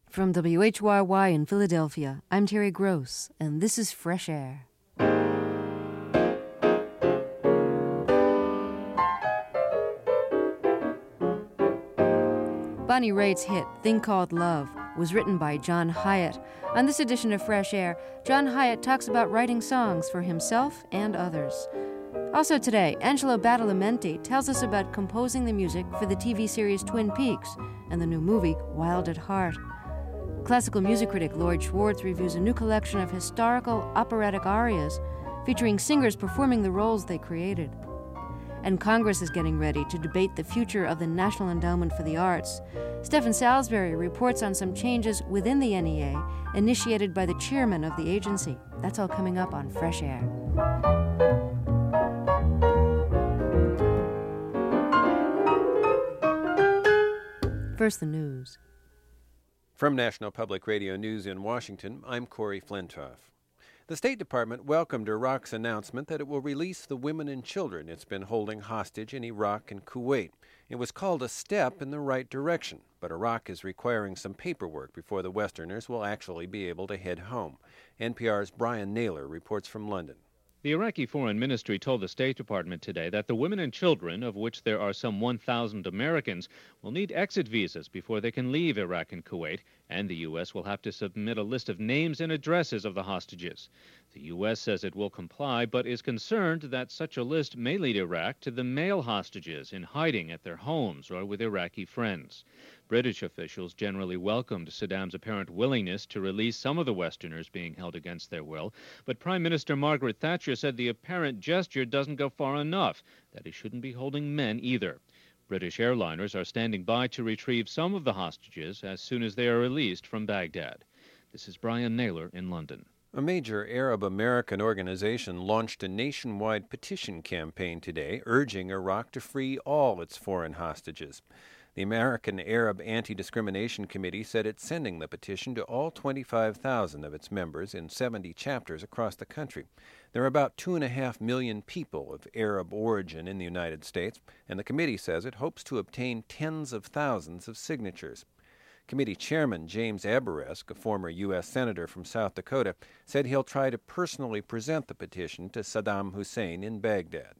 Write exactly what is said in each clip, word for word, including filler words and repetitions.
From W H Y Y in Philadelphia, I'm Terry Gross, and this is Fresh Air. Bonnie Raitt's hit, Thing Called Love, was written by John Hiatt. On this edition of Fresh Air, John Hiatt talks about writing songs for himself and others. Also today, Angelo Badalamenti tells us about composing the music for the T V series Twin Peaks and the new movie Wild at Heart. Classical music critic Lloyd Schwartz reviews a new collection of historical operatic arias featuring singers performing the roles they created. And Congress is getting ready to debate the future of the National Endowment for the Arts. Stephen Salisbury reports on some changes within the N E A initiated by the chairman of the agency. That's all coming up on Fresh Air. First, the news. From National Public Radio News in Washington, I'm Corey Flintoff. The State Department welcomed Iraq's announcement that it will release the women and children it's been holding hostage in Iraq and Kuwait. It was called a step in the right direction, but Iraq is requiring some paperwork before the Westerners will actually be able to head home. N P R's Brian Naylor reports from London. The Iraqi Foreign Ministry told the State Department today that the women and children, of which there are some one thousand Americans, will need exit visas before they can leave Iraq and Kuwait, and the U S will have to submit a list of names and addresses of the hostages. The U S says it will comply, but is concerned that such a list may lead Iraq to the male hostages in hiding at their homes or with Iraqi friends. British officials generally welcomed Saddam's apparent willingness to release some of the Westerners being held against their will, but Prime Minister Margaret Thatcher said the apparent gesture doesn't go far enough, that he shouldn't be holding men either. British airliners are standing by to retrieve some of the hostages as soon as they are released from Baghdad. This is Brian Naylor in London. A major Arab American organization launched a nationwide petition campaign today urging Iraq to free all its foreign hostages. The American Arab Anti-Discrimination Committee said it's sending the petition to all twenty-five thousand of its members in seventy chapters across the country. There are about two and a half million people of Arab origin in the United States, and the committee says it hopes to obtain tens of thousands of signatures. Committee Chairman James Abourezk, a former U S Senator from South Dakota, said he'll try to personally present the petition to Saddam Hussein in Baghdad.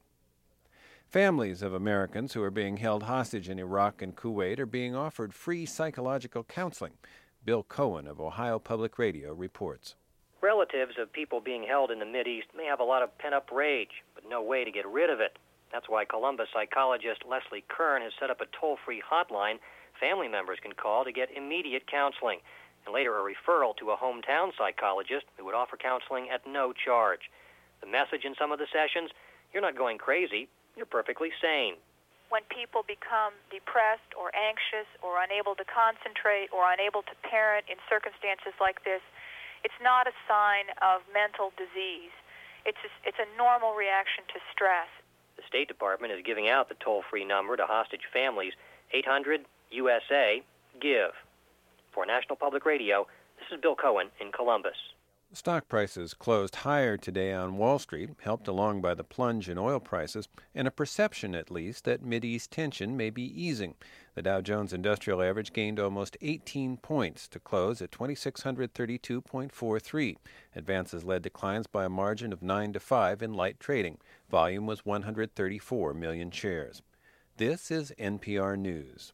Families of Americans who are being held hostage in Iraq and Kuwait are being offered free psychological counseling. Bill Cohen of Ohio Public Radio reports. Relatives of people being held in the Mideast may have a lot of pent-up rage, but no way to get rid of it. That's why Columbus psychologist Leslie Kern has set up a toll-free hotline family members can call to get immediate counseling, and later a referral to a hometown psychologist who would offer counseling at no charge. The message in some of the sessions: you're not going crazy, you're perfectly sane. When people become depressed or anxious or unable to concentrate or unable to parent in circumstances like this, it's not a sign of mental disease. It's a, it's a normal reaction to stress. The State Department is giving out the toll-free number to hostage families, eight hundred U S A GIVE. For National Public Radio, this is Bill Cohen in Columbus. Stock prices closed higher today on Wall Street, helped along by the plunge in oil prices and a perception, at least, that Mideast tension may be easing. The Dow Jones Industrial Average gained almost eighteen points to close at two thousand six hundred thirty-two point four three. Advances led declines by a margin of nine to five in light trading. Volume was one hundred thirty-four million shares. This is N P R News.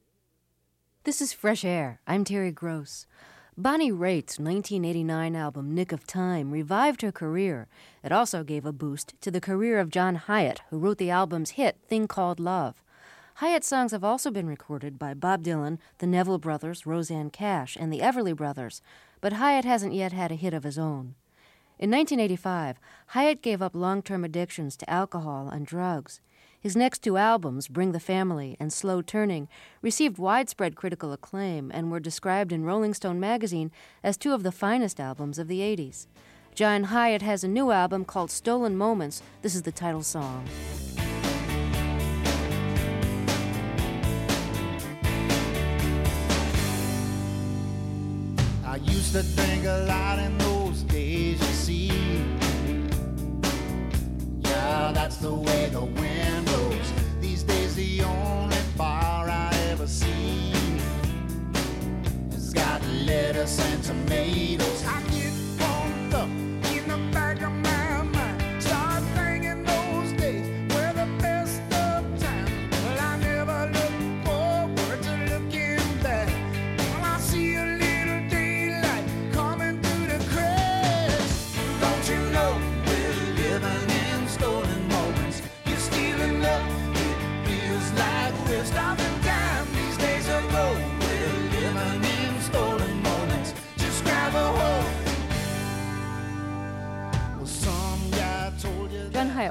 This is Fresh Air. I'm Terry Gross. Bonnie Raitt's nineteen eighty-nine album Nick of Time revived her career. It also gave a boost to the career of John Hiatt, who wrote the album's hit Thing Called Love. Hiatt's songs have also been recorded by Bob Dylan, the Neville Brothers, Rosanne Cash, and the Everly Brothers, but Hiatt hasn't yet had a hit of his own. In nineteen eighty-five, Hiatt gave up long-term addictions to alcohol and drugs. His next two albums, Bring the Family and Slow Turning, received widespread critical acclaim and were described in Rolling Stone magazine as two of the finest albums of the eighties. John Hiatt has a new album called Stolen Moments. This is the title song. I used to drink a lot in those days, you see. Yeah, that's the way the wind blows. These days the only bar I ever see has got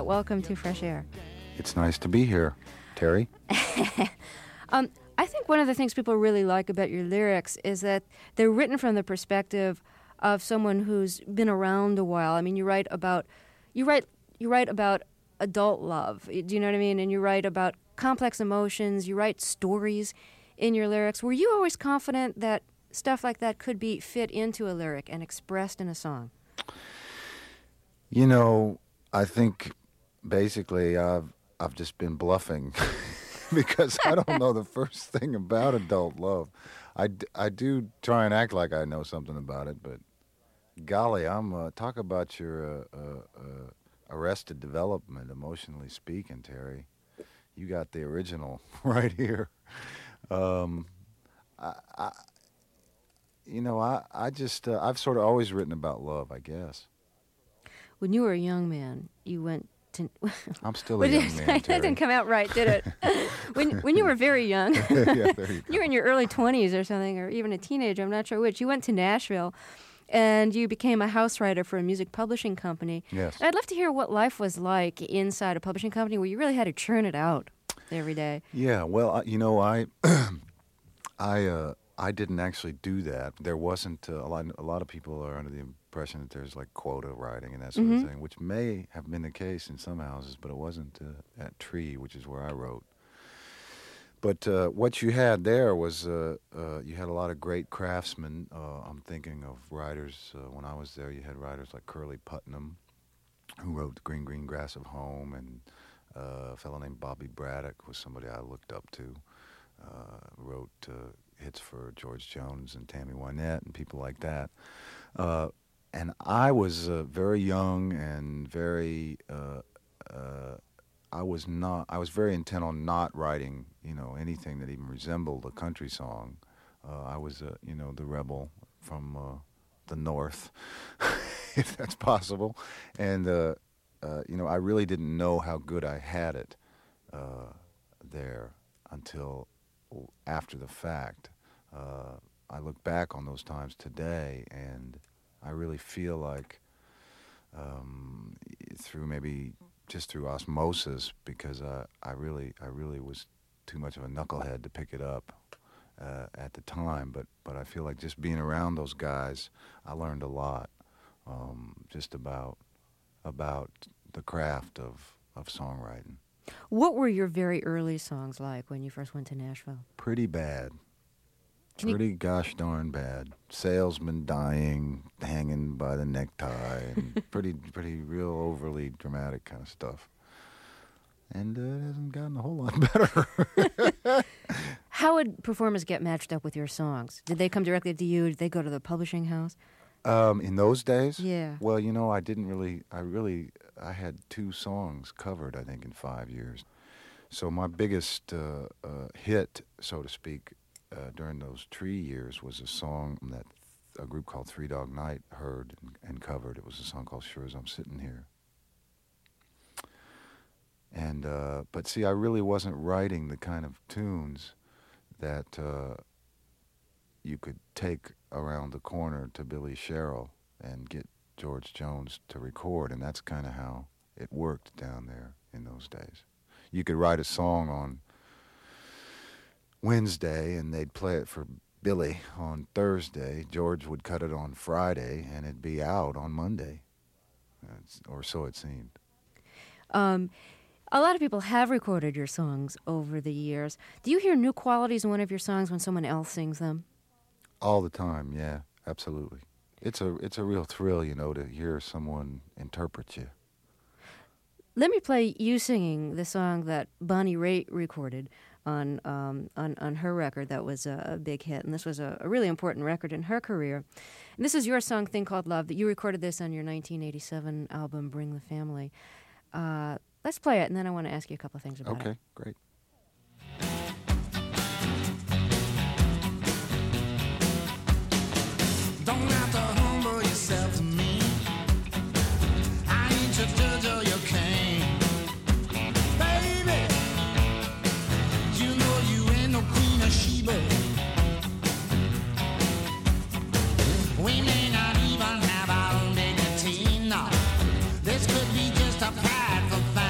welcome to Fresh Air. It's nice to be here, Terry. um, I think one of the things people really like about your lyrics is that they're written from the perspective of someone who's been around a while. I mean, you write about, you write, you write about adult love. Do you know what I mean? And you write about complex emotions. You write stories in your lyrics. Were you always confident that stuff like that could be fit into a lyric and expressed in a song? You know, I think basically I've I've just been bluffing because I don't know the first thing about adult love. I, d- I do try and act like I know something about it, but golly, I'm uh, talk about your uh, uh, uh, arrested development, emotionally speaking, Terry. You got the original right here. Um, I, I, you know, I I just uh, I've sort of always written about love, I guess. When you were a young man, you went to... I'm still a young man, Terry. That didn't come out right, did it? when when you were very young, yeah, there you go. You were in your early twenties or something, or even a teenager, I'm not sure which, you went to Nashville, and you became a house writer for a music publishing company. Yes. And I'd love to hear what life was like inside a publishing company where you really had to churn it out every day. Yeah, well, uh, you know, I... I... Uh, I didn't actually do that. There wasn't uh, a lot. A lot of people are under the impression that there's like quota writing and that sort mm-hmm. of thing, which may have been the case in some houses, but it wasn't uh, at Tree, which is where I wrote. But uh, what you had there was uh, uh, you had a lot of great craftsmen. Uh, I'm thinking of writers. Uh, when I was there, you had writers like Curly Putnam, who wrote The Green Green Grass of Home, and uh, a fellow named Bobby Braddock was somebody I looked up to. Uh, wrote uh, hits for George Jones and Tammy Wynette and people like that. Uh, and I was uh, very young and very, uh, uh, I was not, I was very intent on not writing, you know, anything that even resembled a country song. Uh, I was, uh, you know, the rebel from uh, the North, if that's possible. And, uh, uh, you know, I really didn't know how good I had it uh, there until after the fact. Uh, I look back on those times today, and I really feel like um, through maybe just through osmosis, because I, I really I really was too much of a knucklehead to pick it up uh, at the time. But but I feel like just being around those guys, I learned a lot um, just about about the craft of, of songwriting. What were your very early songs like when you first went to Nashville? Pretty bad. Can Pretty you... gosh darn bad. Salesman dying, hanging by the necktie, and pretty, pretty real overly dramatic kind of stuff. And uh, it hasn't gotten a whole lot better. How would performers get matched up with your songs? Did they come directly to you? Did they go to the publishing house? Um, in those days? Yeah. Well, you know, I didn't really, I really, I had two songs covered, I think, in five years. So my biggest uh, uh, hit, so to speak, uh, during those Tree years was a song that a group called Three Dog Night heard and, and covered. It was a song called Sure As I'm Sitting Here. And, uh, but see, I really wasn't writing the kind of tunes that uh, you could take around the corner to Billy Sherrill and get George Jones to record, and that's kind of how it worked down there in those days. You could write a song on Wednesday, and they'd play it for Billy on Thursday. George would cut it on Friday, and it'd be out on Monday, it's, or so it seemed. Um, a lot of people have recorded your songs over the years. Do you hear new qualities in one of your songs when someone else sings them? All the time, yeah, absolutely. It's a it's a real thrill, you know, to hear someone interpret you. Let me play you singing the song that Bonnie Raitt recorded on um, on, on her record that was a, a big hit, and this was a, a really important record in her career. And this is your song, Thing Called Love, that you recorded this on your nineteen eighty-seven album, Bring the Family. Uh, let's play it, and then I want to ask you a couple of things about okay, it. Okay, great. Don't have to humble yourself to me. I ain't your judge or your king. Baby, you know you ain't no Queen of Sheba. We may not even have our own dignity, no. This could be just a prideful thing.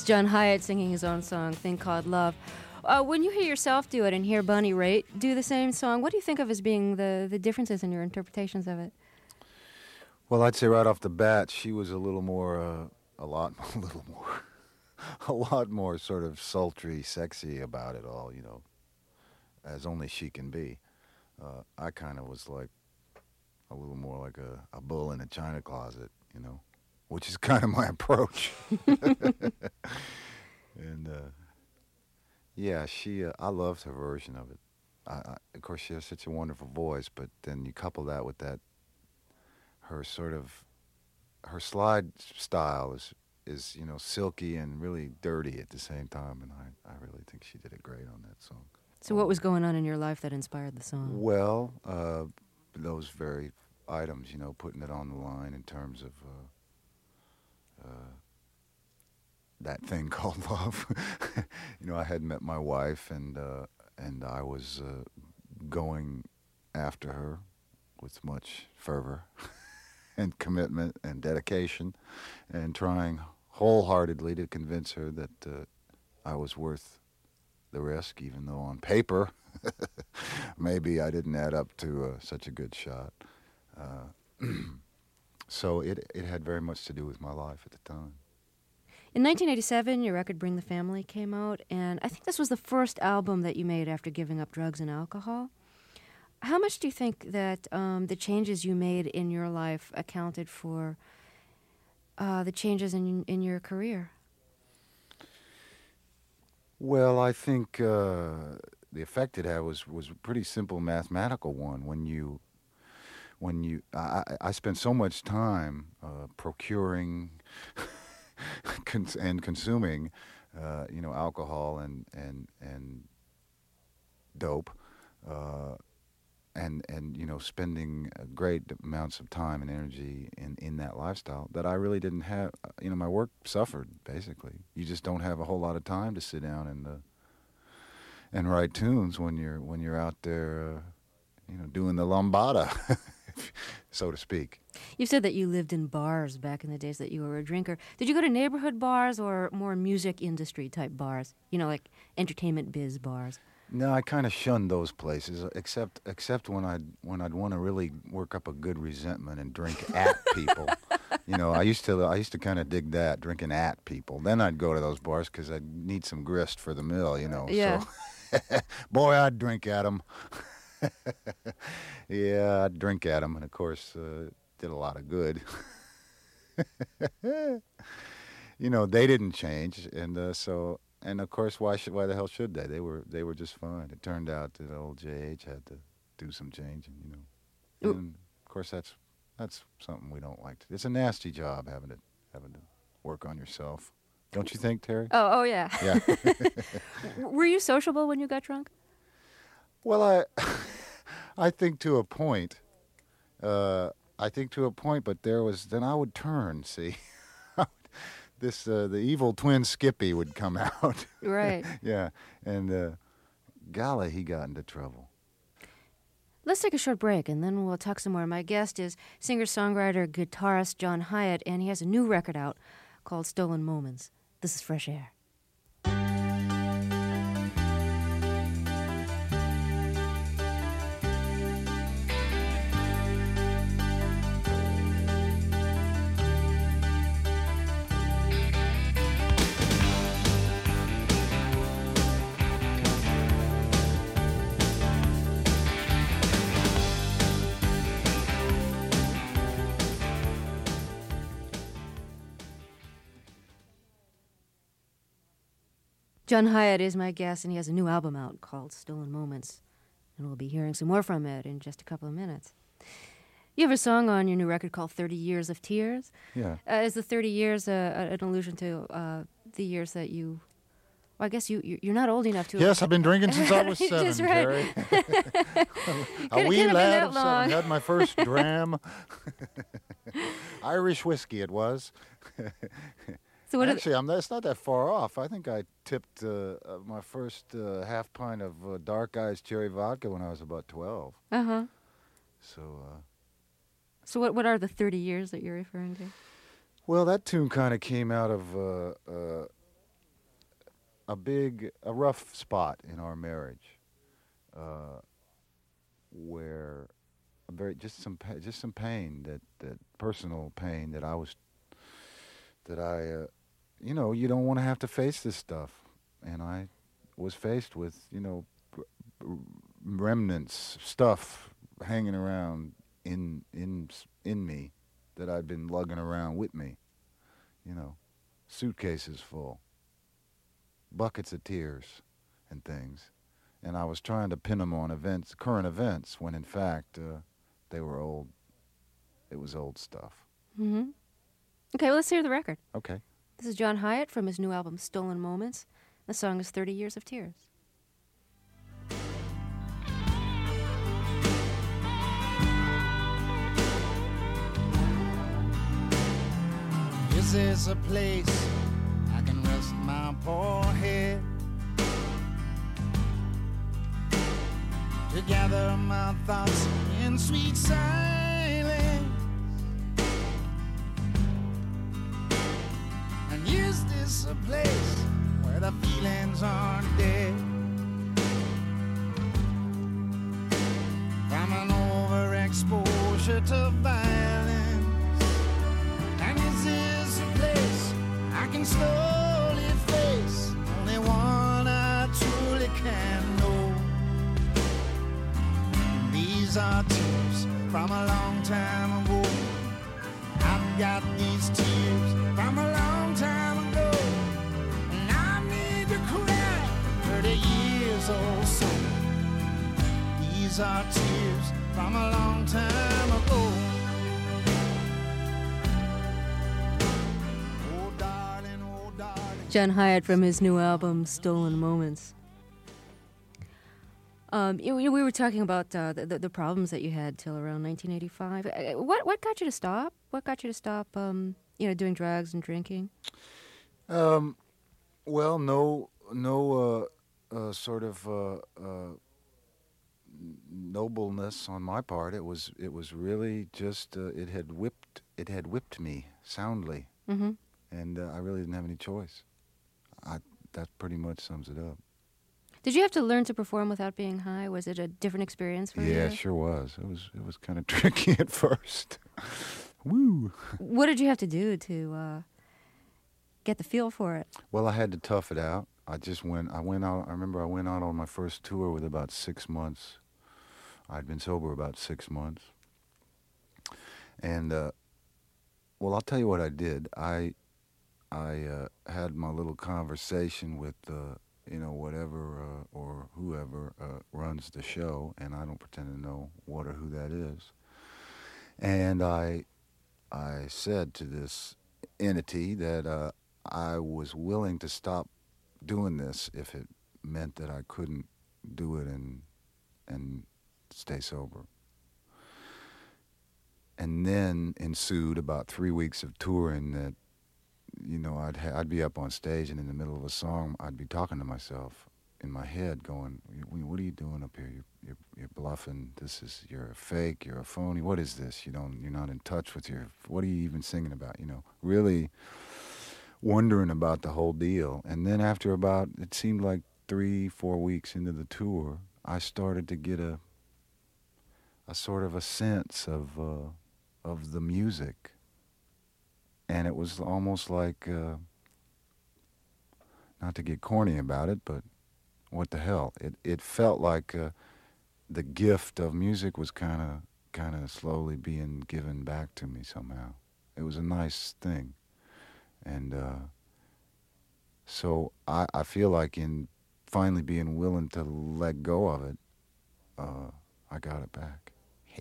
John Hiatt singing his own song, Thing Called Love. Uh, when you hear yourself do it and hear Bonnie Raitt do the same song, what do you think of as being the, the differences in your interpretations of it? Well, I'd say right off the bat, she was a little more, uh, a lot, a little more, a lot more sort of sultry, sexy about it all, you know, as only she can be. Uh, I kind of was like a little more like a, a bull in a china closet, you know, which is kind of my approach. And, uh, yeah, she, uh, I loved her version of it. I, I, of course, she has such a wonderful voice, but then you couple that with that, her sort of, her slide style is, is, you know, silky and really dirty at the same time, and I, I really think she did it great on that song. So what was going on in your life that inspired the song? Well, uh, those very items, you know, putting it on the line in terms of uh, uh, that thing called love. You know, I had met my wife, and uh, and I was uh, going after her with much fervor and commitment and dedication, and trying wholeheartedly to convince her that uh, I was worth the risk, even though on paper maybe I didn't add up to uh, such a good shot. Uh, so it it had very much to do with my life at the time. In nineteen eighty-seven, your record Bring the Family came out, and I think this was the first album that you made after giving up drugs and alcohol. How much do you think that um, the changes you made in your life accounted for uh, the changes in in your career? Well, I think uh, the effect it had was was a pretty simple mathematical one. When you, when you, I, I spent so much time uh, procuring cons- and consuming, uh, you know, alcohol and and and dope, uh, and and you know, spending great amounts of time and energy in, in that lifestyle that I really didn't have. You know, my work suffered basically. You just don't have a whole lot of time to sit down and uh, and write tunes when you're when you're out there, uh, you know, doing the lambada, so to speak. You said that you lived in bars back in the days that you were a drinker. Did you go to neighborhood bars or more music industry type bars? You know, like entertainment biz bars. No, I kind of shunned those places, except except when I'd when I'd want to really work up a good resentment and drink at people. You know, I used to I used to kind of dig that, drinking at people. Then I'd go to those bars because I'd need some grist for the mill. You know, yeah. So boy, I'd drink at them. Yeah, I'd drink at them, and of course, uh, did a lot of good. You know, they didn't change, and uh, so. And of course, why should why the hell should they? They were they were just fine. It turned out that old J H had to do some changing, you know. And of course, that's that's something we don't like. To, it's a nasty job having to having to work on yourself, don't you think, Terry? Oh, oh yeah. Yeah. Were you sociable when you got drunk? Well, I I think to a point. Uh, I think to a point, but there was then I would turn. See. This uh, the evil twin Skippy would come out. Right. Yeah, and uh, golly, he got into trouble. Let's take a short break, and then we'll talk some more. My guest is singer-songwriter, guitarist John Hiatt, and he has a new record out called Stolen Moments. This is Fresh Air. John Hiatt is my guest, and he has a new album out called Stolen Moments, and we'll be hearing some more from it in just a couple of minutes. You have a song on your new record called thirty years of Tears. Yeah. Uh, is the thirty years uh, an allusion to uh, the years that you... Well, I guess you, you're not old enough to... Yes, I've been drinking since I was seven, Just right. Terry. A Could- wee couldn't have been lad that of long. seven. Had my first dram. Irish whiskey it was. So what are Actually, I'm, that's not that far off. I think I tipped uh, uh, my first uh, half pint of uh, Dark Eyes cherry vodka when I was about twelve. the, uh-huh. So, uh, So what, what are the thirty years that you're referring to? well, that tune kind of came out of uh, uh, a big, a rough spot in our marriage, uh, where a very just some pa- just some pain that that personal pain that I was that I, uh, you know, you don't want to have to face this stuff, and I was faced with, you know, r- r- remnants, stuff hanging around in in s- in me that I'd been lugging around with me, you know, suitcases full, buckets of tears, and things, and I was trying to pin them on events, current events, when in fact uh, they were old. It was old stuff. Mm-hmm. Okay, well, let's hear the record. Okay. This is John Hiatt from his new album, Stolen Moments. The song is thirty Years of Tears. This is a place I can rest my poor head, to gather my thoughts in sweet silence. And is this a place where the feelings aren't dead? From an overexposure to violence. And is this a place I can slowly face? Only one I truly can know. These are tears from a long time ago. I've got these tears from a long time ago, and I need to cry thirty years or so. These are tears from a long time ago. Oh darling, oh darling. John Hiatt from his new album, Stolen Moments. Um, you know, we were talking about uh, the, the the problems that you had till around nineteen eighty-five. Uh, What what got you to stop? What got you to stop? Um, you know, doing drugs and drinking. Um, well, no, no, uh, uh, sort of uh, uh, nobleness on my part. It was, it was really just uh, it had whipped, it had whipped me soundly, Mm-hmm. and uh, I really didn't have any choice. I that pretty much sums it up. Did you have to learn to perform without being high? Was it a different experience for you? Yeah, it sure was. It was, it was kind of tricky at first. Woo. What did you have to do to uh, get the feel for it? Well, I had to tough it out. I just went. I went out. I remember I went out on my first tour with about six months. I'd been sober about six months, and uh, well, I'll tell you what I did. I I uh, had my little conversation with uh, you know whatever uh, or whoever uh, runs the show, and I don't pretend to know what or who that is. And I I said to this entity that uh, I was willing to stop doing this if it meant that I couldn't do it and and stay sober. And then ensued about three weeks of touring that, you know, I'd ha- I'd be up on stage, and in the middle of a song, I'd be talking to myself in my head, going, "What are you doing up here? You're you're, you're bluffing. This is you're a fake. You're a phony. What is this? You don't. You're not in touch with your. What are you even singing about? You know, really wondering about the whole deal." And then after about, it seemed like three, four weeks into the tour, I started to get a a sort of a sense of uh, of the music. And it was almost like, uh, not to get corny about it, but what the hell? It it felt like uh, the gift of music was kind of kind of slowly being given back to me somehow. It was a nice thing, and uh, so I I feel like in finally being willing to let go of it, uh, I got it back.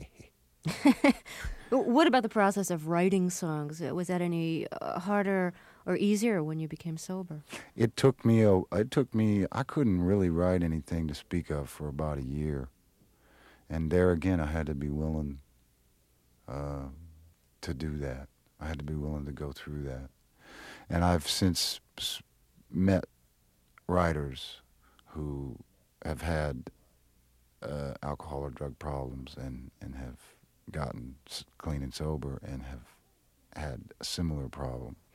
What about the process of writing songs? Was that any uh, harder or easier when you became sober? It took me a. It took me. I couldn't really write anything to speak of for about a year, and there again, I had to be willing uh, to do that. I had to be willing to go through that, and I've since s- met writers who have had uh, alcohol or drug problems and and have gotten s- clean and sober and have had a similar problem.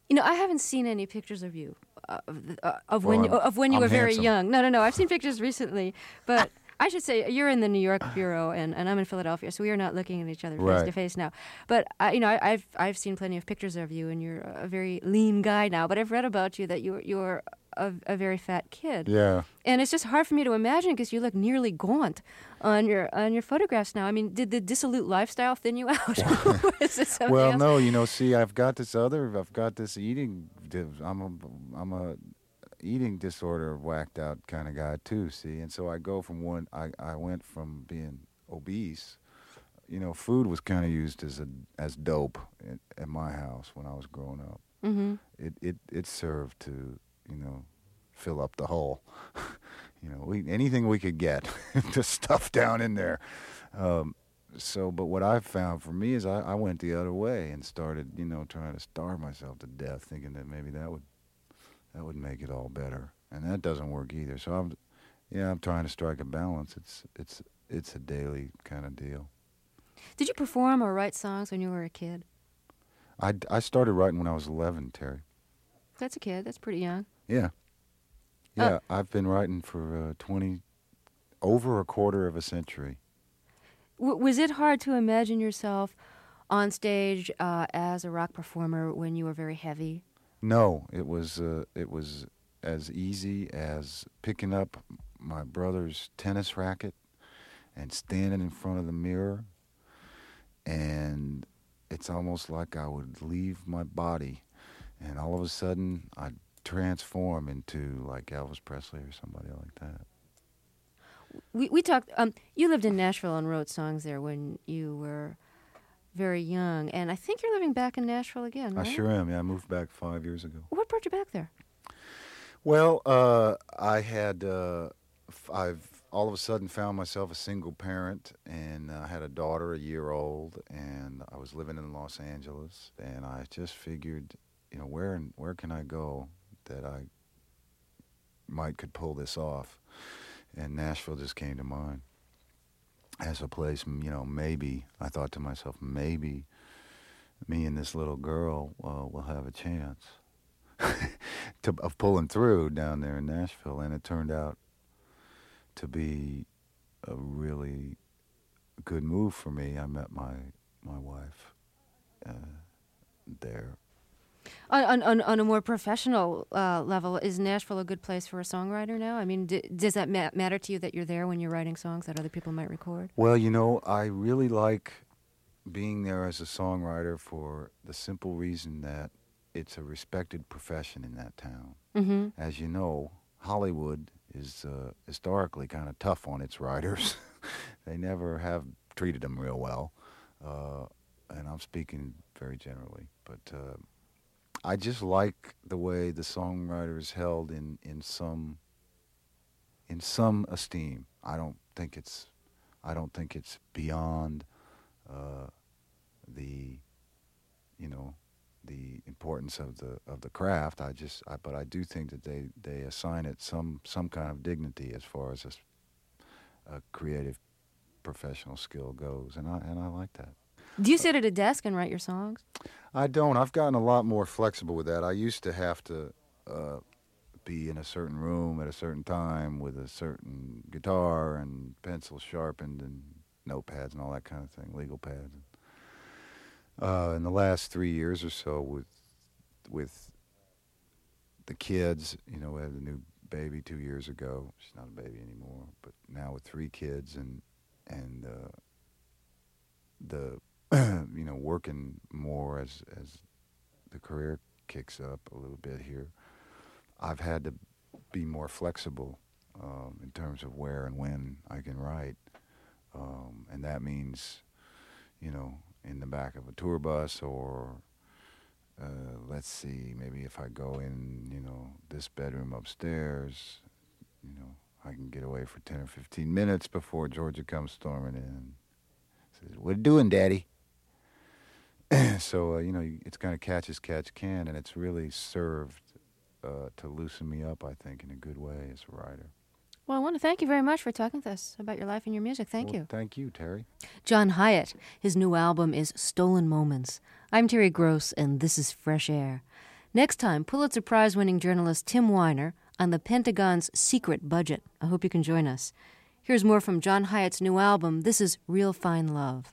You know, I haven't seen any pictures of you uh, of, uh, of Well, when you, I'm- of when you I'm were very handsome. young. No, no, no. I've seen pictures recently, but I should say you're in the New York bureau, and, and I'm in Philadelphia, so we are not looking at each other face Right. to face now. But I, you know, I, I've I've seen plenty of pictures of you, and you're a very lean guy now. But I've read about you that you you're a, a very fat kid. Yeah. And it's just hard for me to imagine because you look nearly gaunt on your on your photographs now. I mean, did the dissolute lifestyle thin you out? Or is it something Well, else? no, you know, see, I've got this other, I've got this eating, div- I'm a, I'm a eating disorder whacked out kind of guy too, see, and so I go from one, I, I went from being obese, you know, food was kind of used as a as dope at, at my house when I was growing up. Mm-hmm. It it it served to, you know, fill up the hole. You know, we anything we could get to stuff down in there. Um, so, but what I found for me is I, I went the other way and started, you know, trying to starve myself to death, thinking that maybe that would that would make it all better, and that doesn't work either. So I'm, yeah, I'm trying to strike a balance. It's it's it's a daily kind of deal. Did you perform or write songs when you were a kid? I, I started writing when I was eleven, Terry. That's a kid. That's pretty young. Yeah. Yeah, I've been writing for uh, twenty, over a quarter of a century. W- was it hard to imagine yourself on stage uh, as a rock performer when you were very heavy? No, it was uh, it was as easy as picking up my brother's tennis racket and standing in front of the mirror, and it's almost like I would leave my body, and all of a sudden I'd transform into like Elvis Presley or somebody like that. We we talked. Um, you lived in Nashville and wrote songs there when you were very young, and I think you're living back in Nashville again, right? I sure am. Yeah, I moved back five years ago. What brought you back there? Well, uh, I had uh, f- I've all of a sudden found myself a single parent, and I had a daughter a year old, and I was living in Los Angeles, and I just figured, you know, where and where can I go that I might could pull this off, and Nashville just came to mind as a place. You know, maybe I thought to myself, maybe me and this little girl uh, will have a chance to, of pulling through down there in Nashville, and it turned out to be a really good move for me. I met my my wife uh, there. On, on on a more professional uh, level, is Nashville a good place for a songwriter now? I mean, d- does that ma- matter to you that you're there when you're writing songs that other people might record? Well, you know, I really like being there as a songwriter for the simple reason that it's a respected profession in that town. Mm-hmm. As you know, Hollywood is uh, historically kind of tough on its writers. They never have treated them real well, uh, and I'm speaking very generally. But uh, I just like the way the songwriter is held in, in some in some esteem. I don't think it's I don't think it's beyond uh, the you know the importance of the of the craft. I just I, but I do think that they, they assign it some some kind of dignity as far as a, a creative professional skill goes, and I and I like that. Do you sit at a desk and write your songs? I don't. I've gotten a lot more flexible with that. I used to have to uh, be in a certain room at a certain time with a certain guitar and pencils sharpened and notepads and all that kind of thing, legal pads. Uh, in the last three years or so, with with the kids, you know, we had a new baby two years ago. She's not a baby anymore, but now with three kids and and uh, the you know, working more as as the career kicks up a little bit here, I've had to be more flexible um, in terms of where and when I can write, um, and that means, you know, in the back of a tour bus, or uh, let's see, maybe if I go in, you know, this bedroom upstairs, you know, I can get away for ten or fifteen minutes before Georgia comes storming in. Says, "What you doing, Daddy?" So, uh, you know, it's kind of catch as catch can, and it's really served uh, to loosen me up, I think, in a good way as a writer. Well, I want to thank you very much for talking with us about your life and your music. Thank Well, you. Thank you, Terry. John Hiatt. His new album is Stolen Moments. I'm Terry Gross, and this is Fresh Air. Next time, Pulitzer Prize-winning journalist Tim Weiner on the Pentagon's secret budget. I hope you can join us. Here's more from John Hiatt's new album. This is Real Fine Love.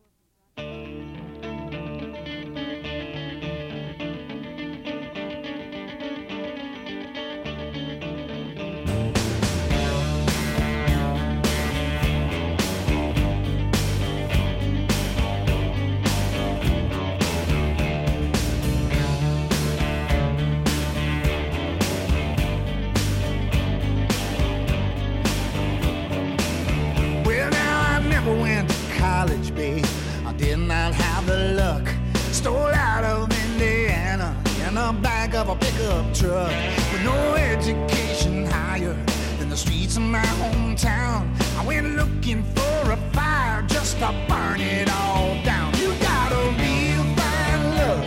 Of a pickup truck with no education higher than the streets of my hometown. I went looking for a fire just to burn it all down. You got a real fine love.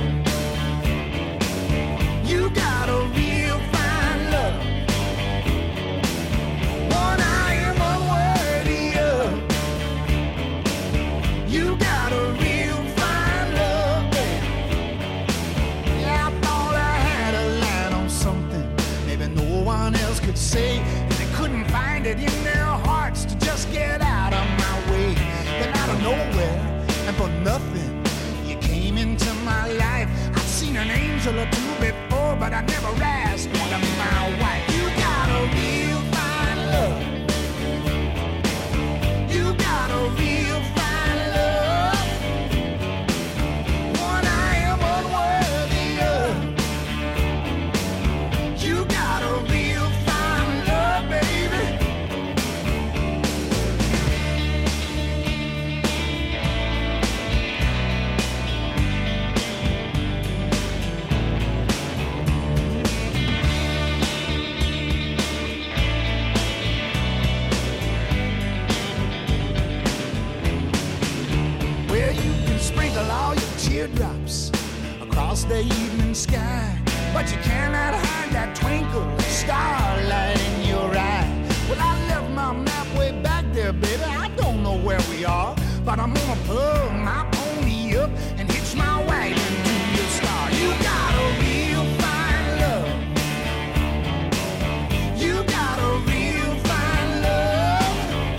You got a real fine love. One I am unworthy of. You got a real fine love, baby. Yeah, I thought I no one else could say, and they couldn't find it in their hearts to just get out of my way. Then out of nowhere, and for nothing, you came into my life. I've seen an angel or two before, but I never asked one to be my wife. You got a real fine love. You got a real fine love. One I am unworthy of. You got a real fine love, baby. Well, you can sprinkle all your teardrops across the evening sky, but you cannot hide that twinkle starlight in your eye. Well, I left my map way back there, baby. I don't know where we are, but I'm gonna pull my pony up and hitch my wagon to your star. You got a real fine love. You got a real fine love.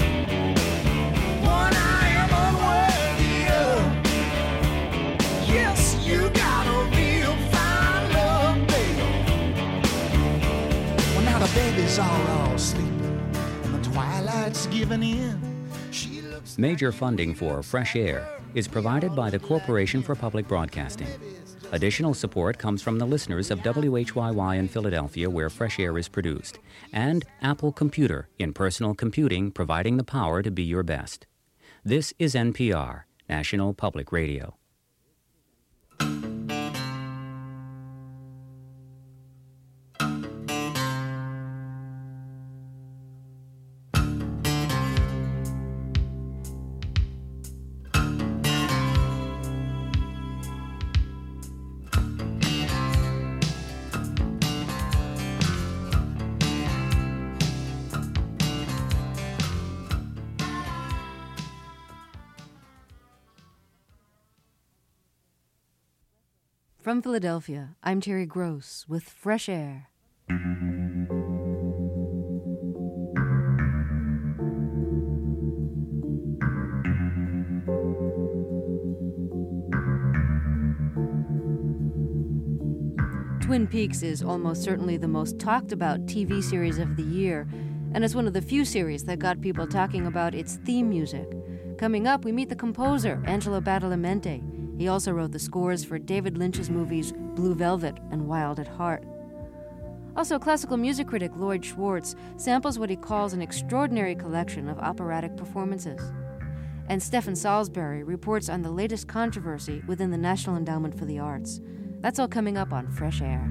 One I am unworthy of. Yes, you got a real fine love, baby. Well, now the babies are all sleeping and the twilight's giving in. She looks Major funding for Fresh Air is provided by the Corporation for Public Broadcasting. Additional support comes from the listeners of W H Y Y in Philadelphia, where Fresh Air is produced, and Apple Computer in personal computing, providing the power to be your best. This is N P R, National Public Radio. From Philadelphia, I'm Terry Gross with Fresh Air. Twin Peaks is almost certainly the most talked about T V series of the year, and it's one of the few series that got people talking about its theme music. Coming up, we meet the composer, Angelo Badalamenti. He also wrote the scores for David Lynch's movies Blue Velvet and Wild at Heart. Also, classical music critic Lloyd Schwartz samples what he calls an extraordinary collection of operatic performances. And Stefan Salisbury reports on the latest controversy within the National Endowment for the Arts. That's all coming up on Fresh Air.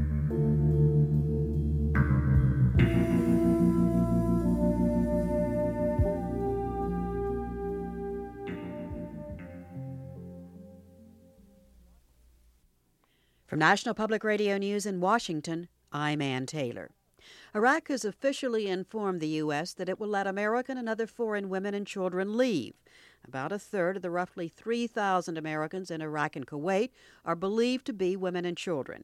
From National Public Radio News in Washington, I'm Ann Taylor. Iraq has officially informed the U S that it will let American and other foreign women and children leave. About a third of the roughly three thousand Americans in Iraq and Kuwait are believed to be women and children.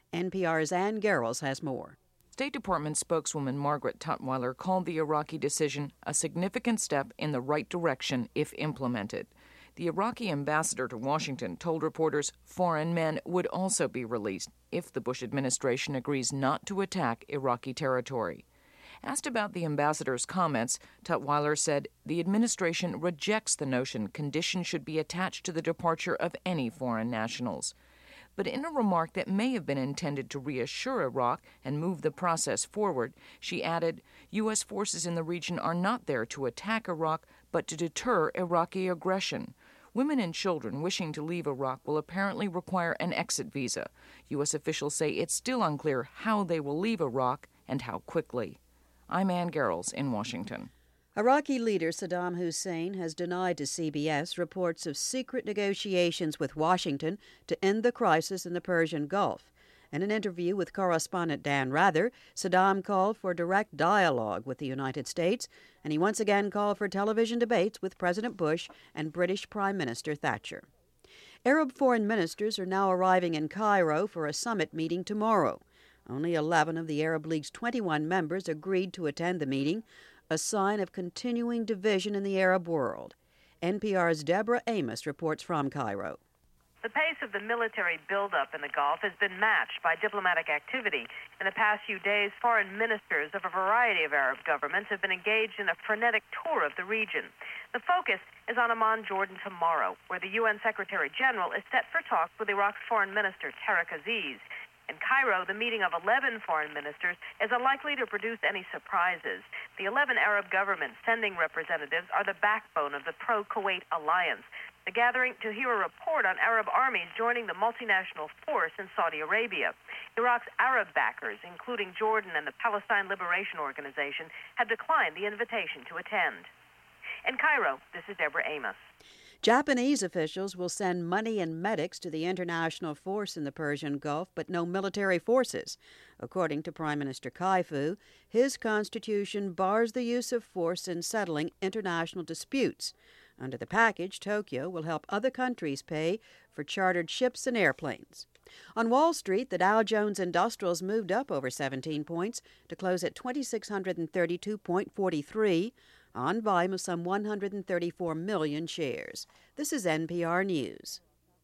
N P R's Ann Garrels has more. State Department spokeswoman Margaret Tutwiler called the Iraqi decision a significant step in the right direction if implemented. The Iraqi ambassador to Washington told reporters foreign men would also be released if the Bush administration agrees not to attack Iraqi territory. Asked about the ambassador's comments, Tutwiler said the administration rejects the notion conditions should be attached to the departure of any foreign nationals. But in a remark that may have been intended to reassure Iraq and move the process forward, she added, U S forces in the region are not there to attack Iraq, but to deter Iraqi aggression. Women and children wishing to leave Iraq will apparently require an exit visa. U S officials say it's still unclear how they will leave Iraq and how quickly. I'm Ann Garrels in Washington. Iraqi leader Saddam Hussein has denied to C B S reports of secret negotiations with Washington to end the crisis in the Persian Gulf. In an interview with correspondent Dan Rather, Saddam called for direct dialogue with the United States, and he once again called for television debates with President Bush and British Prime Minister Thatcher. Arab foreign ministers are now arriving in Cairo for a summit meeting tomorrow. Only eleven of the Arab League's twenty-one members agreed to attend the meeting, a sign of continuing division in the Arab world. N P R's Deborah Amos reports from Cairo. The pace of the military buildup in the Gulf has been matched by diplomatic activity. In the past few days, foreign ministers of a variety of Arab governments have been engaged in a frenetic tour of the region. The focus is on Amman, Jordan tomorrow, where the U N Secretary General is set for talks with Iraq's Foreign Minister Tariq Aziz. In Cairo, the meeting of eleven foreign ministers is unlikely to produce any surprises. The eleven Arab governments sending representatives are the backbone of the pro-Kuwait alliance. The gathering to hear a report on Arab armies joining the multinational force in Saudi Arabia. Iraq's Arab backers, including Jordan and the Palestine Liberation Organization, have declined the invitation to attend. In Cairo, this is Deborah Amos. Japanese officials will send money and medics to the international force in the Persian Gulf, but no military forces. According to Prime Minister Kaifu, his constitution bars the use of force in settling international disputes. Under the package, Tokyo will help other countries pay for chartered ships and airplanes. On Wall Street, the Dow Jones Industrials moved up over seventeen points to close at two thousand six hundred thirty-two point four three, on volume of some one hundred thirty-four million shares. This is N P R News.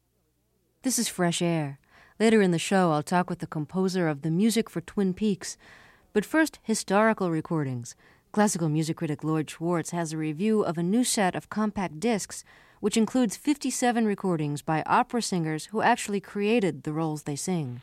This is Fresh Air. Later in the show, I'll talk with the composer of the music for Twin Peaks. But first, historical recordings. Classical music critic Lloyd Schwartz has a review of a new set of compact discs, which includes fifty-seven recordings by opera singers who actually created the roles they sing.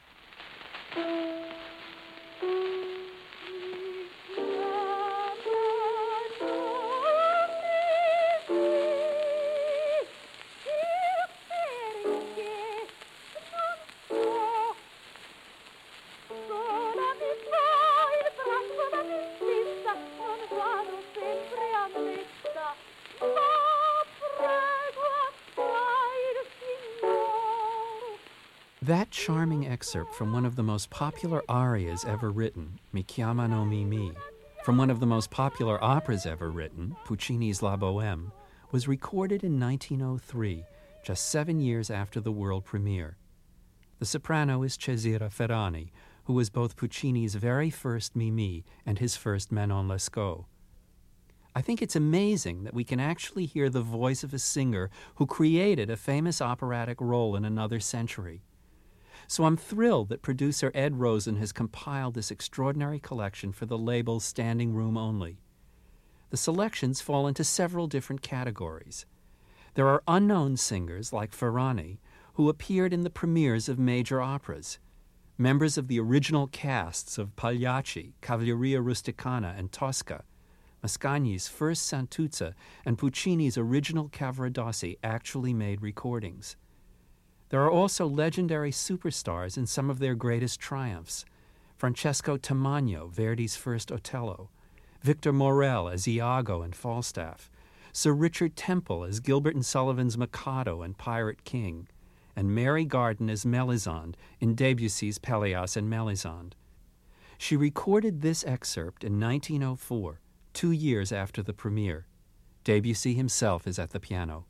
That charming excerpt from one of the most popular arias ever written, Mi chiamano Mimi, from one of the most popular operas ever written, Puccini's La Bohème, was recorded in nineteen oh three, just seven years after the world premiere. The soprano is Cesira Ferrani, who was both Puccini's very first Mimi and his first Manon Lescaut. I think it's amazing that we can actually hear the voice of a singer who created a famous operatic role in another century. So I'm thrilled that producer Ed Rosen has compiled this extraordinary collection for the label Standing Room Only. The selections fall into several different categories. There are unknown singers like Ferrani, who appeared in the premieres of major operas, members of the original casts of Pagliacci, Cavalleria Rusticana, and Tosca. Mascagni's first Santuzza and Puccini's original Cavaradossi actually made recordings. There are also legendary superstars in some of their greatest triumphs. Francesco Tamagno, Verdi's first Otello, Victor Maurel as Iago and Falstaff, Sir Richard Temple as Gilbert and Sullivan's Mikado and Pirate King, and Mary Garden as Melisande in Debussy's Pelléas and Melisande. She recorded this excerpt in nineteen oh four, two years after the premiere. Debussy himself is at the piano.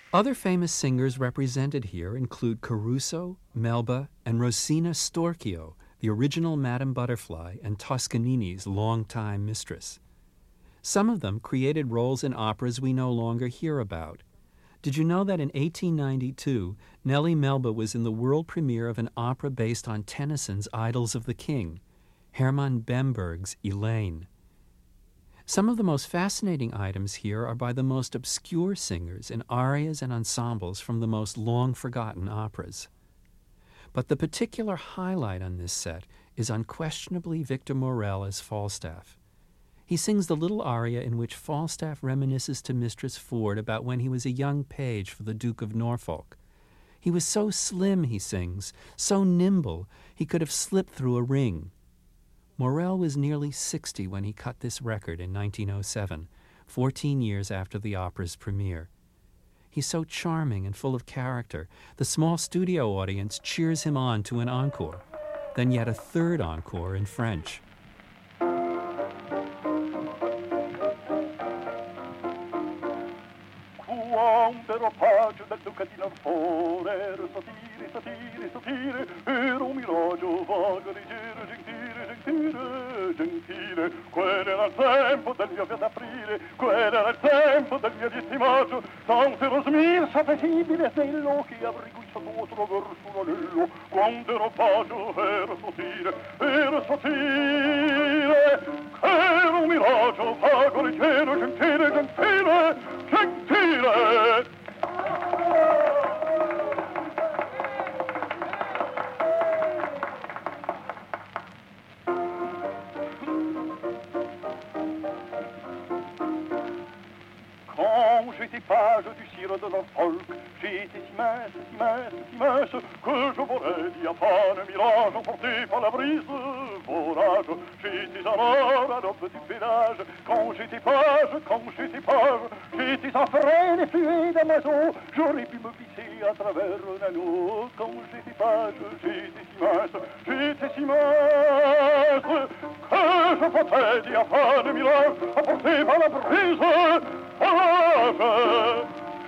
Other famous singers represented here include Caruso, Melba, and Rosina Storchio, the original Madame Butterfly and Toscanini's longtime mistress. Some of them created roles in operas we no longer hear about. Did you know that in eighteen ninety-two, Nellie Melba was in the world premiere of an opera based on Tennyson's Idols of the King, Hermann Bamberg's Elaine? Some of the most fascinating items here are by the most obscure singers in arias and ensembles from the most long-forgotten operas. But the particular highlight on this set is unquestionably Victor Maurel as Falstaff. He sings the little aria in which Falstaff reminisces to Mistress Ford about when he was a young page for the Duke of Norfolk. He was so slim, he sings, so nimble, he could have slipped through a ring. Maurel was nearly sixty when he cut this record in nineteen oh seven, fourteen years after the opera's premiere. He's so charming and full of character, the small studio audience cheers him on to an encore, then yet a third encore in French. Quant'ero pace del ducatino fore, sotire, sotire, sotire, era un miraggio vago, leggero, gentile, gentile, gentile. Quell'era il tempo del mio via d'aprile, quell'era il tempo del mio distimaggio, tant'ero smirsa facibile nell'occhi avrigui sotto verso l'anello. Quant'ero pace, era sotire, era sotire, era un miraggio vago, leggero, gentile, gentile, gentile. Quand j'étais page du sire de Norfolk, j'étais si mince, si mince, si mince, que je volais diaphane mirage emporté par la brise volage. J'étais alors à l'aube du pédage, quand j'étais page, quand j'étais page, j'étais en freine et fluide d'amazo, j'aurais pu me pisser à travers un anneau. Quand j'étais page, j'étais si mince, j'étais si mince, que je volais diaphane mirage emporté par la brise volage.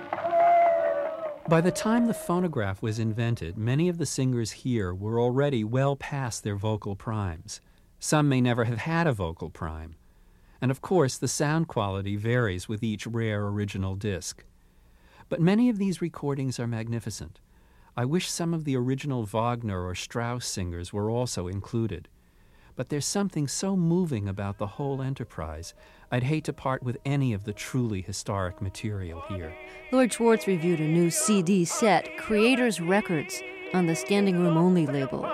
By the time the phonograph was invented, many of the singers here were already well past their vocal primes. Some may never have had a vocal prime. And of course, the sound quality varies with each rare original disc. But many of these recordings are magnificent. I wish some of the original Wagner or Strauss singers were also included. But there's something so moving about the whole enterprise, I'd hate to part with any of the truly historic material here. Lord Schwartz reviewed a new C D set, Creators Records, on the Standing Room Only label.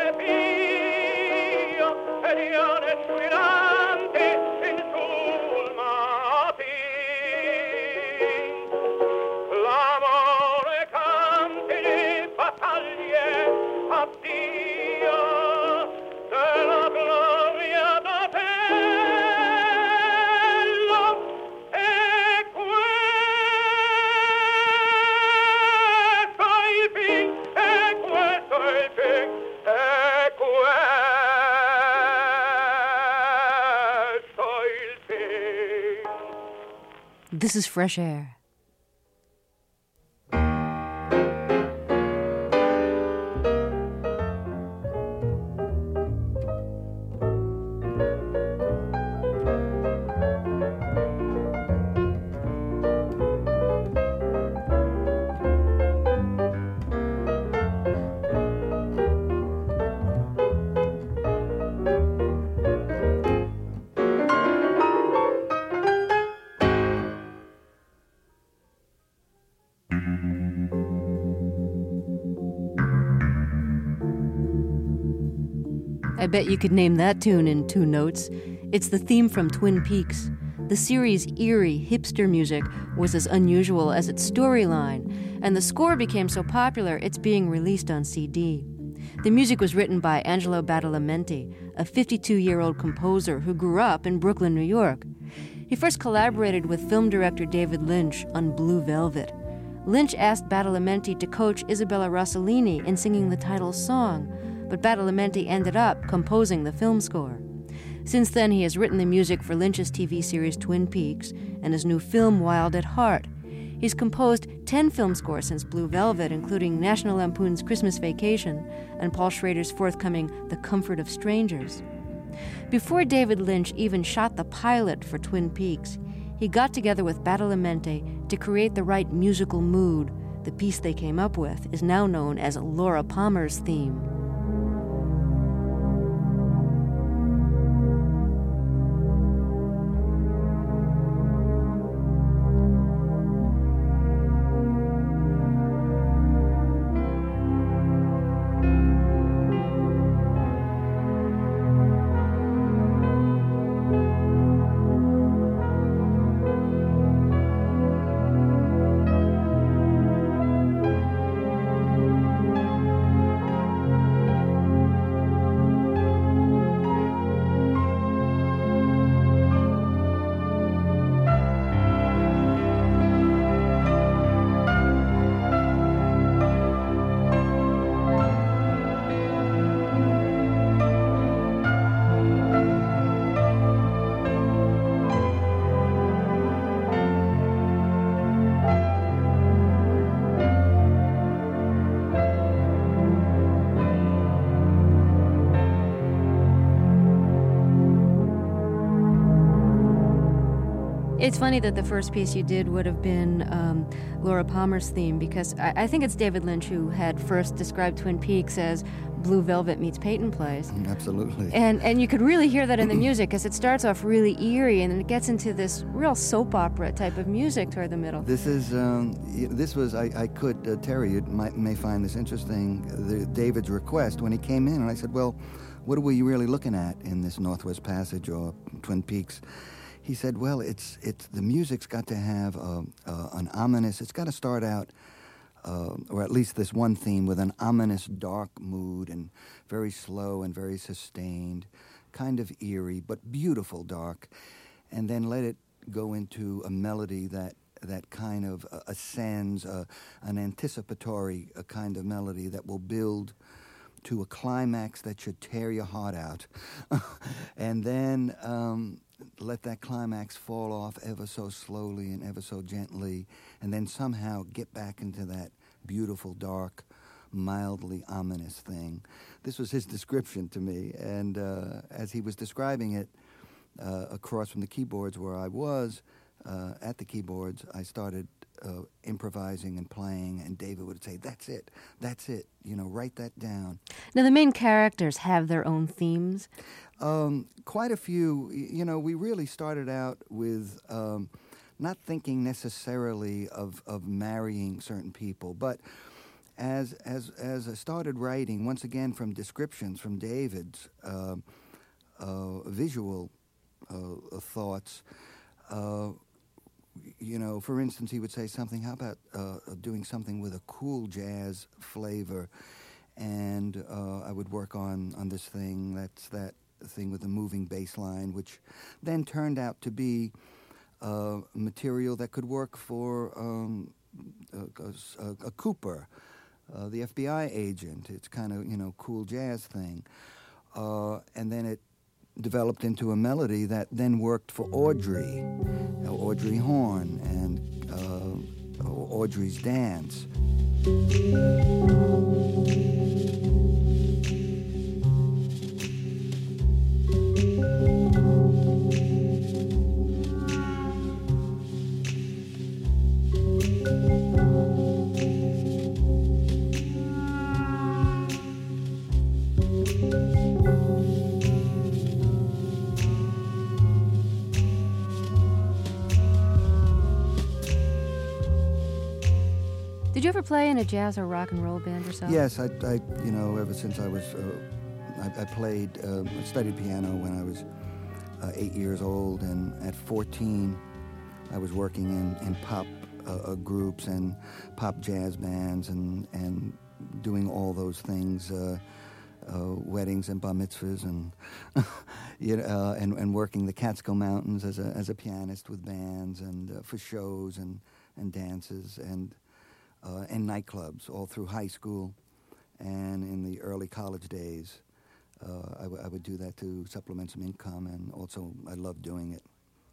This is Fresh Air. I bet you could name that tune in two notes. It's the theme from Twin Peaks. The series' eerie, hipster music was as unusual as its storyline, and the score became so popular it's being released on C D. The music was written by Angelo Badalamenti, a fifty-two-year-old composer who grew up in Brooklyn, New York. He first collaborated with film director David Lynch on Blue Velvet. Lynch asked Badalamenti to coach Isabella Rossellini in singing the title song, but Badalamenti ended up composing the film score. Since then, he has written the music for Lynch's T V series Twin Peaks and his new film Wild at Heart. He's composed ten film scores since Blue Velvet, including National Lampoon's Christmas Vacation and Paul Schrader's forthcoming The Comfort of Strangers. Before David Lynch even shot the pilot for Twin Peaks, he got together with Badalamenti to create the right musical mood. The piece they came up with is now known as Laura Palmer's theme. It's funny that the first piece you did would have been um, Laura Palmer's theme, because I, I think it's David Lynch who had first described Twin Peaks as Blue Velvet meets Peyton Place. Absolutely. And and you could really hear that in the music, because it starts off really eerie and then it gets into this real soap opera type of music toward the middle. This is, um, this was, I, I could, uh, Terry, you might, may find this interesting, the, David's request when he came in, and I said, well, what are we really looking at in this Northwest Passage or Twin Peaks? He said, well, it's it's the music's got to have a, uh, an ominous, it's got to start out, uh, or at least this one theme, with an ominous dark mood and very slow and very sustained, kind of eerie, but beautiful dark, and then let it go into a melody that that kind of uh, ascends, uh, an anticipatory uh, kind of melody that will build to a climax that should tear your heart out. And then um, let that climax fall off ever so slowly and ever so gently, and then somehow get back into that beautiful, dark, mildly ominous thing. This was his description to me, and uh, as he was describing it uh, across from the keyboards where I was, uh, at the keyboards, I started uh, improvising and playing, and David would say, that's it, that's it, you know, write that down. Now, the main characters have their own themes? Um, quite a few. You know, we really started out with um, not thinking necessarily of, of marrying certain people, but as as as I started writing, once again from descriptions from David's uh, uh, visual uh, thoughts, uh, you know, for instance, he would say something, how about uh, doing something with a cool jazz flavor? And uh, I would work on, on this thing, that's that thing with the moving bass line, which then turned out to be uh, material that could work for um, a, a, a Cooper, uh, the F B I agent. It's kind of, you know, cool jazz thing. Uh, and then it developed into a melody that then worked for Audrey, uh, Audrey Horne, and uh, Audrey's dance. Did you ever play in a jazz or rock and roll band yourself? Yes, I, I you know, ever since I was, uh, I, I played, uh, I studied piano when I was uh, eight years old, and at fourteen, I was working in, in pop uh, uh, groups and pop jazz bands and, and doing all those things, uh, uh, weddings and bar mitzvahs, and you know, uh, and, and working the Catskill Mountains as a as a pianist with bands and uh, for shows and, and dances and uh, and nightclubs all through high school and in the early college days. Uh, I, w- I would do that to supplement some income, and also I loved doing it.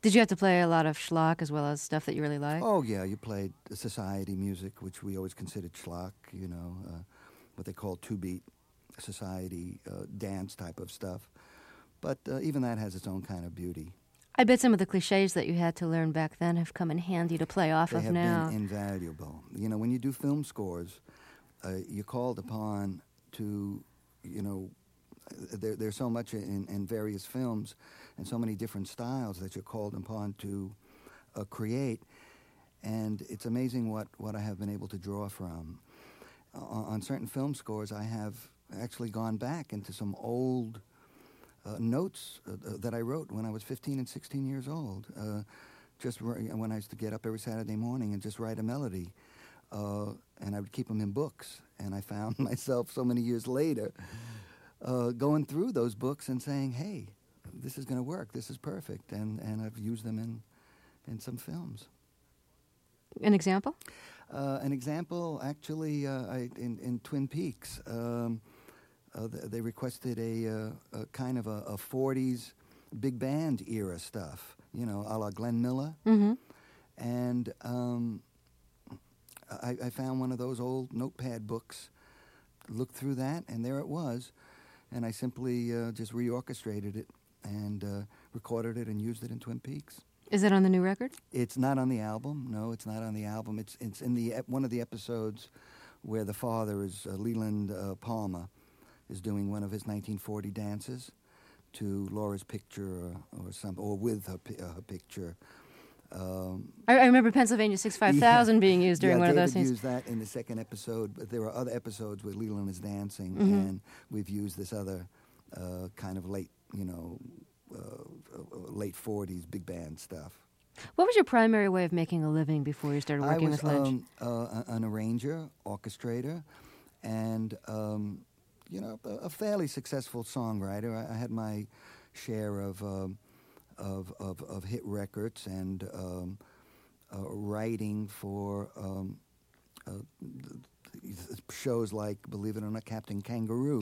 Did you have to play a lot of schlock as well as stuff that you really like? Oh, yeah, you played society music, which we always considered schlock, you know, uh, what they call two-beat society uh, dance type of stuff. But uh, even that has its own kind of beauty. I bet some of the cliches that you had to learn back then have come in handy to play off they of have now. been invaluable. You know, when you do film scores, uh, you're called upon to, you know, there, there's so much in, in various films and so many different styles that you're called upon to uh, create. And it's amazing what, what I have been able to draw from. On, on certain film scores, I have actually gone back into some old uh, notes uh, that I wrote when I was fifteen and sixteen years old. Uh, just when I used to get up every Saturday morning and just write a melody. Uh, and I would keep them in books. And I found myself so many years later uh, going through those books and saying, hey, this is going to work, this is perfect. And, and I've used them in, in some films. An example? Uh, an example, actually, uh, I, in, in Twin Peaks, um, uh, they requested a, uh, a kind of a, a forties big band era stuff, you know, a la Glenn Miller. Mm-hmm. And um, I, I found one of those old notepad books, looked through that, and there it was. And I simply uh, just reorchestrated it and uh, recorded it and used it in Twin Peaks. Is it on the new record? It's not on the album. No, it's not on the album. It's it's in the one of the episodes where the father is uh, Leland uh, Palmer is doing one of his nineteen forty dances to Laura's picture or, or some or with her, pi- uh, her picture. Um, I, I remember Pennsylvania six five thousand yeah, being used during yeah, one David of those scenes. used that in the second episode, but there are other episodes where Leland is dancing, Mm-hmm. and we've used this other uh, kind of late, you know, uh, uh, late forties big band stuff. What was your primary way of making a living before you started working I was, with Lynch? Um, uh, an arranger, orchestrator, and um, you know, a, a fairly successful songwriter. I, I had my share of um, of, of of hit records and um, uh, writing for um, uh, shows like, believe it or not, Captain Kangaroo.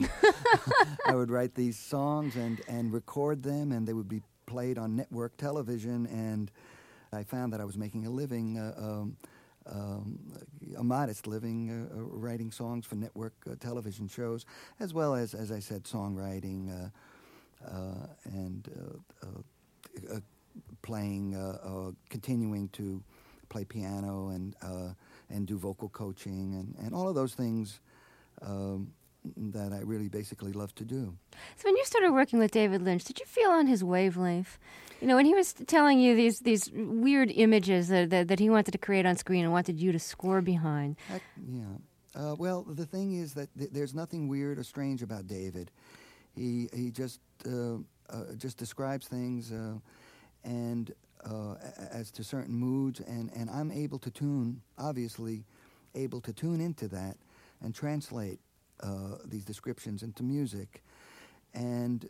I would write these songs and and record them, and they would be played on network television, and I found that I was making a living, uh, um, um, a modest living, uh, uh, writing songs for network uh, television shows, as well as, as I said, songwriting uh, uh, and uh, uh, uh, playing, uh, uh, continuing to play piano and uh, and do vocal coaching and, and all of those things um, that I really basically love to do. So when you started working with David Lynch, did you feel on his wavelength? You know, when he was telling you these these weird images that that, that he wanted to create on screen and wanted you to score behind. I, yeah. Uh, well, the thing is that th- there's nothing weird or strange about David. He he just uh, uh, just describes things uh, and uh, as to certain moods, and, and I'm able to tune, obviously, able to tune into that and translate uh, these descriptions into music. And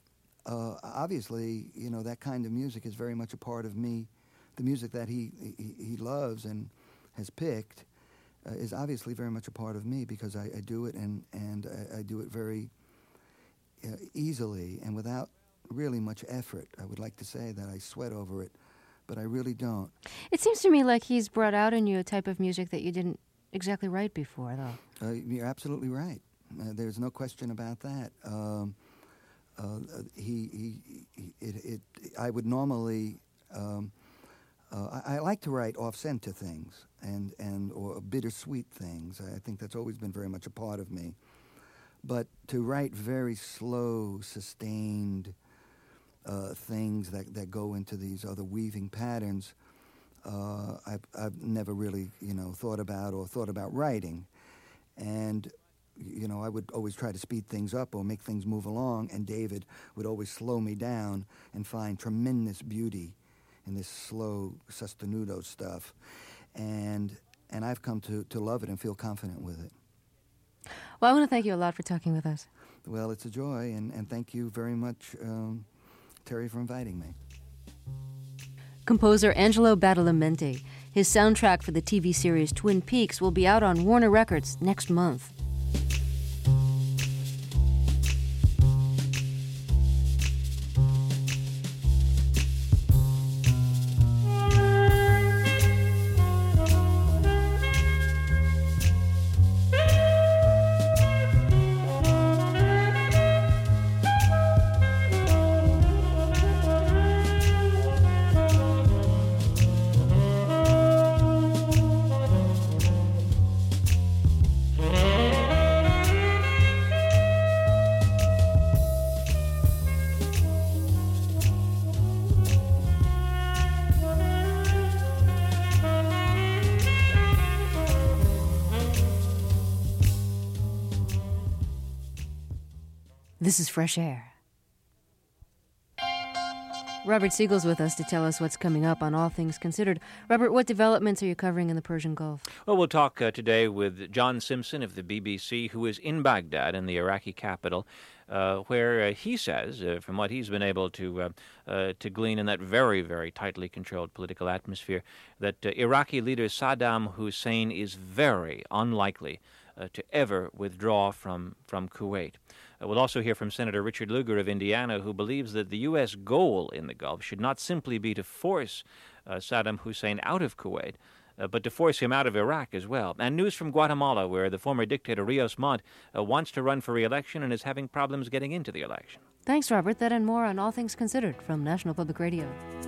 uh, obviously, you know, that kind of music is very much a part of me. The music that he he, he loves and has picked uh, is obviously very much a part of me because I, I do it and and I, I do it very uh, easily and without really much effort. I would like to say that I sweat over it, but I really don't. It seems to me like he's brought out in you a type of music that you didn't exactly write before, though. Uh, you're absolutely right. Uh, there's no question about that. Um, uh, he, he, he it, it, I would normally. Um, uh, I, I like to write off-center things and and or bittersweet things. I think that's always been very much a part of me. But to write very slow, sustained uh, things that, that go into these other weaving patterns, uh, I've, I've never really, you know, thought about or thought about writing. And, you know, I would always try to speed things up or make things move along, and David would always slow me down and find tremendous beauty in this slow sostenuto stuff. And and I've come to, to love it and feel confident with it. Well, I want to thank you a lot for talking with us. Well, it's a joy, and, and thank you very much, um, Terry, for inviting me. Composer Angelo Badalamenti. His soundtrack for the T V series Twin Peaks will be out on Warner Records next month. This is Fresh Air. Robert Siegel's with us to tell us what's coming up on All Things Considered. Robert, what developments are you covering in the Persian Gulf? Well, we'll talk uh, today with John Simpson of the B B C, who is in Baghdad, in the Iraqi capital, uh, where uh, he says, uh, from what he's been able to uh, uh, to glean in that very, very tightly controlled political atmosphere, that uh, Iraqi leader Saddam Hussein is very unlikely uh, to ever withdraw from, from Kuwait. Uh, we'll also hear from Senator Richard Lugar of Indiana, who believes that the U S goal in the Gulf should not simply be to force uh, Saddam Hussein out of Kuwait, uh, but to force him out of Iraq as well. And news from Guatemala, where the former dictator Rios Montt uh, wants to run for re-election and is having problems getting into the election. Thanks, Robert. That and more on All Things Considered from National Public Radio.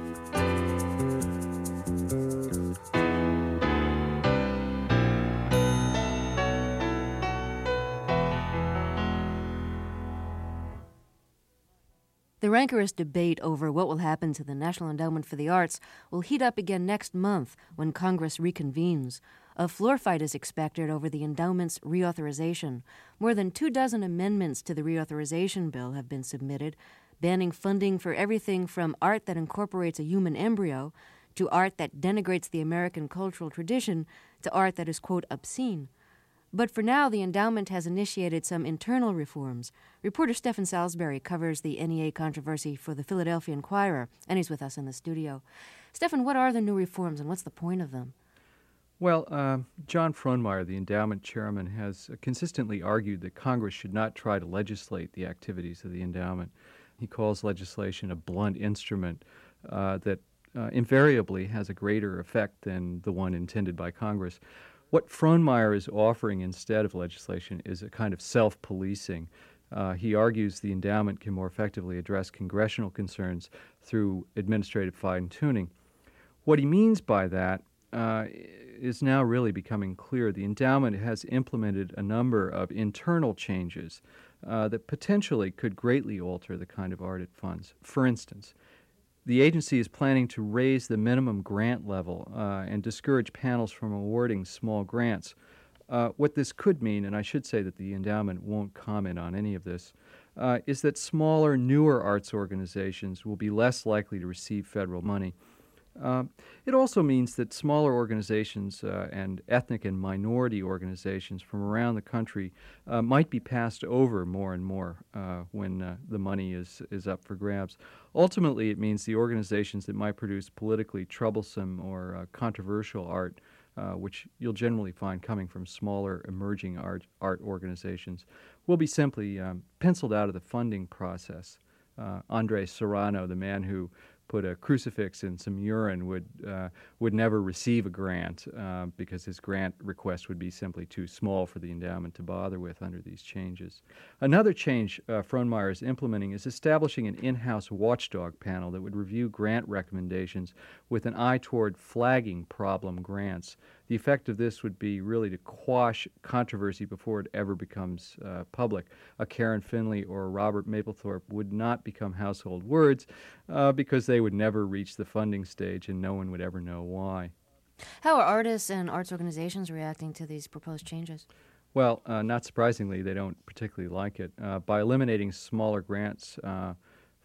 The rancorous debate over what will happen to the National Endowment for the Arts will heat up again next month when Congress reconvenes. A floor fight is expected over the endowment's reauthorization. More than two dozen amendments to the reauthorization bill have been submitted, banning funding for everything from art that incorporates a human embryo to art that denigrates the American cultural tradition to art that is, quote, obscene. But for now, the endowment has initiated some internal reforms. Reporter Stephen Salisbury covers the N E A controversy for the Philadelphia Inquirer, and he's with us in the studio. Stephen, what are the new reforms, and what's the point of them? Well, uh, John Frohnmeyer, the endowment chairman, has consistently argued that Congress should not try to legislate the activities of the endowment. He calls legislation a blunt instrument uh, that uh, invariably has a greater effect than the one intended by Congress. What Frohnmeyer is offering instead of legislation is a kind of self-policing. Uh, he argues the endowment can more effectively address congressional concerns through administrative fine-tuning. What he means by that uh, is now really becoming clear. The endowment has implemented a number of internal changes uh, that potentially could greatly alter the kind of art it funds. For instance, the agency is planning to raise the minimum grant level uh, and discourage panels from awarding small grants. Uh, what this could mean, and I should say that the endowment won't comment on any of this, uh, is that smaller, newer arts organizations will be less likely to receive federal money. Uh, it also means that smaller organizations uh, and ethnic and minority organizations from around the country uh, might be passed over more and more uh, when uh, the money is, is up for grabs. Ultimately, it means the organizations that might produce politically troublesome or uh, controversial art, uh, which you'll generally find coming from smaller emerging art, art organizations, will be simply um, penciled out of the funding process. Uh, Andre Serrano, the man who put a crucifix in some urine, would uh, would never receive a grant uh, because his grant request would be simply too small for the endowment to bother with under these changes. Another change uh, Frohnmeyer is implementing is establishing an in-house watchdog panel that would review grant recommendations with an eye toward flagging problem grants. The effect of this would be really to quash controversy before it ever becomes uh, public. A Karen Finley or a Robert Mapplethorpe would not become household words uh, because they would never reach the funding stage and no one would ever know why. How are artists and arts organizations reacting to these proposed changes? Well, uh, not surprisingly, they don't particularly like it. Uh, by eliminating smaller grants, uh,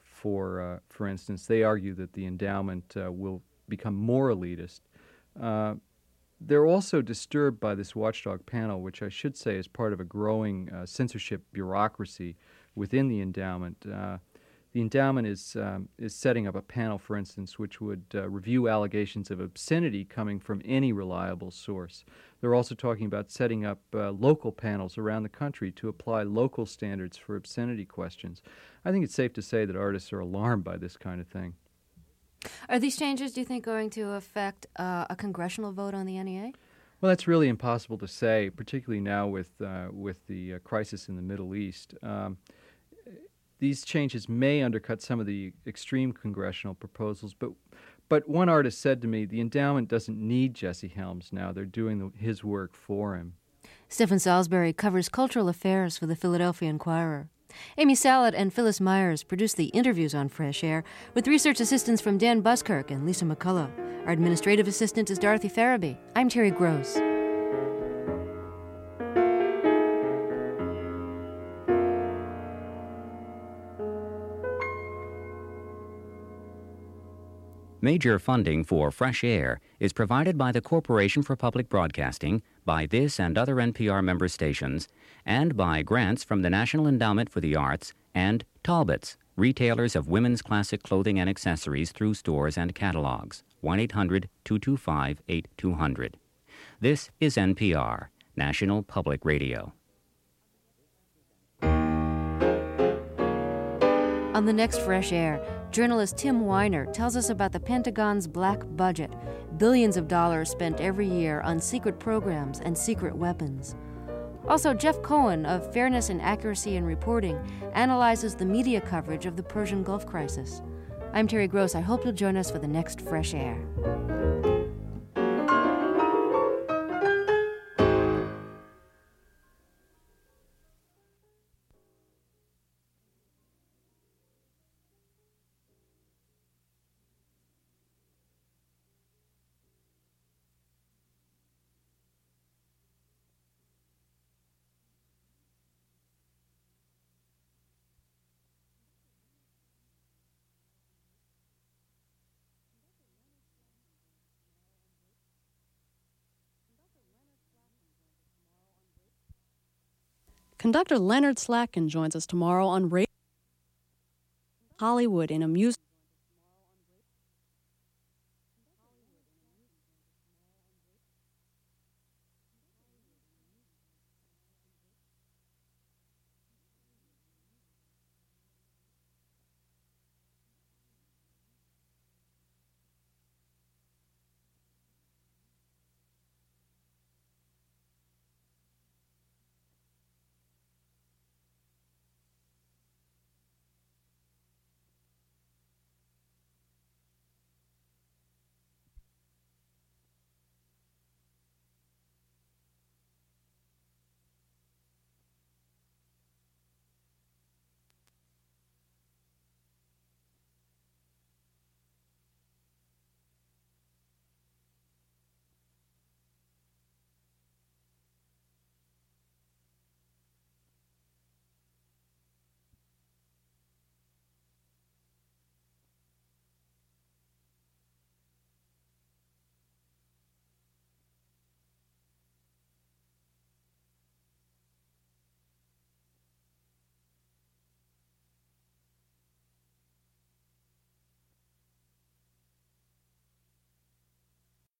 for uh, for instance, they argue that the endowment uh, will become more elitist. Uh, They're also disturbed by this watchdog panel, which I should say is part of a growing uh, censorship bureaucracy within the endowment. Uh, the endowment is um, is setting up a panel, for instance, which would uh, review allegations of obscenity coming from any reliable source. They're also talking about setting up uh, local panels around the country to apply local standards for obscenity questions. I think it's safe to say that artists are alarmed by this kind of thing. Are these changes, do you think, going to affect uh, a congressional vote on the N E A? Well, that's really impossible to say, particularly now with uh, with the uh, crisis in the Middle East. Um, these changes may undercut some of the extreme congressional proposals, but but one artist said to me, the endowment doesn't need Jesse Helms now. They're doing the, his work for him. Stephen Salisbury covers cultural affairs for the Philadelphia Inquirer. Amy Salat and Phyllis Myers produce the interviews on Fresh Air, with research assistance from Dan Buskirk and Lisa McCullough. Our administrative assistant is Dorothy Farabee. I'm Terry Gross. Major funding for Fresh Air is provided by the Corporation for Public Broadcasting, by this and other N P R member stations, and by grants from the National Endowment for the Arts and Talbots, retailers of women's classic clothing and accessories through stores and catalogs. one eight hundred two two five eight two zero zero. This is N P R, National Public Radio. On the next Fresh Air, journalist Tim Weiner tells us about the Pentagon's black budget, billions of dollars spent every year on secret programs and secret weapons. Also, Jeff Cohen of Fairness and Accuracy in Reporting analyzes the media coverage of the Persian Gulf crisis. I'm Terry Gross. I hope you'll join us for the next Fresh Air. Conductor Leonard Slatkin joins us tomorrow on Radio Hollywood in a music